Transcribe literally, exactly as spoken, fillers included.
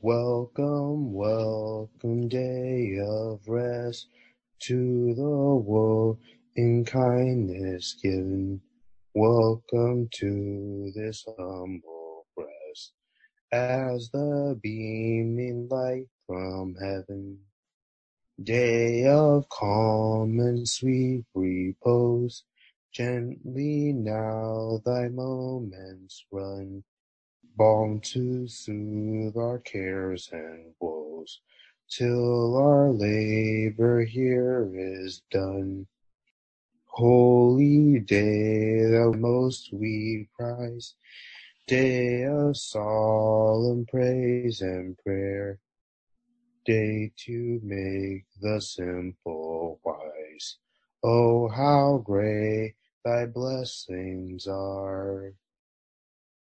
Welcome, welcome day of rest to the world in kindness given. Welcome to this humble rest as the beaming light from heaven. Day of calm and sweet repose, gently now thy moments run. Balm to soothe our cares and woes, till our labor here is done. Holy day, thou most we prize, day of solemn praise and prayer, day to make the simple wise. Oh, how great thy blessings are!